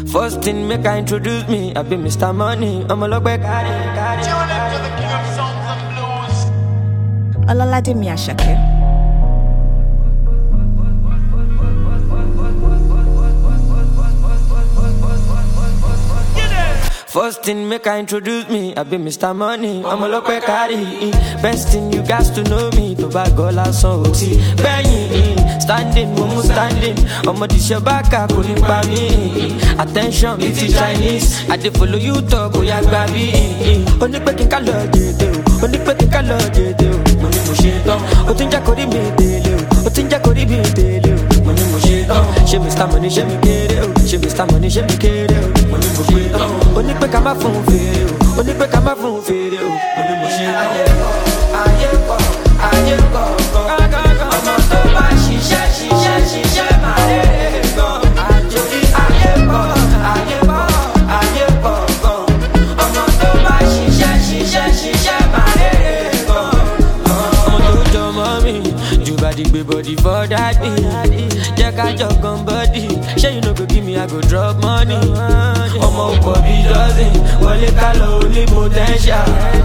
First thing make I introduce me, I be Mr. Money. I'm a look back. Tune into the king of songs and blues. Olalade Miyashake. First thing make I introduce me, I be Mr. Money. I'm a look back. Best thing you guys to know me, to buy gola so Benny, standing, mumu standing. I'm a dish back, I couldn't buy me. Attention, it's Chinese. I did follow you talk, oh yeah, baby. Only picking color, only picking color, money mushito. Otinja kori me dele, otinja kori me dele. Money mushito. She Mr. Money, she me get it. She Mr. Money, she me get it. Money mushito. Only pick up my phone video, only pick up my phone video. Money mushito. Aye go. Ọmọ tó bá ṣiṣẹ́ máa rere gan. Àjòyí ayé pọ̀ gan. Ọmọ tó bá ṣiṣẹ́ máa rere gan. Ọmọ tó jọ mọ́ mi, jù bá di gbé body for daddy. Jẹ́ ká jọ gan body, ṣé you no go give me I go drop money. Ọmọ òpó bí dozen, wọlé ká lọ only potential.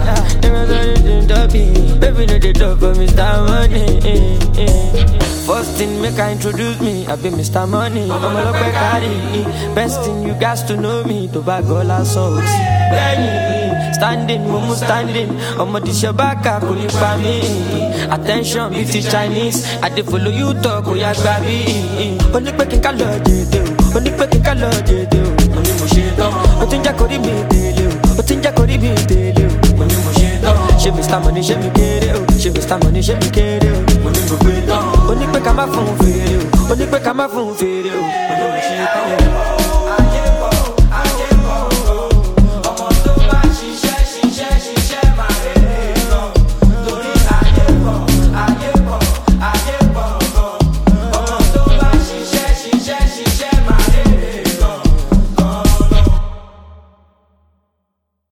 Baby, no, they talk for Mr. Money. First thing make I introduce me, I be Mr. Money. I'm a look back. Best thing you guys to know me, to buy gola so Benny, standing, mumu standing. I'm a dish back, I couldn't buy me. Attention, it's Chinese. I did follow you talk, oh yeah, baby. Only picking color, only picking color, money mushito. Otinja kori me dele, otinja kori me dele. Money mushito. She Mr. Money, she me get it. She Mr. Money, she me get it. Money go great. Only pick up my phone video, only pick up my phone video. Money mushito.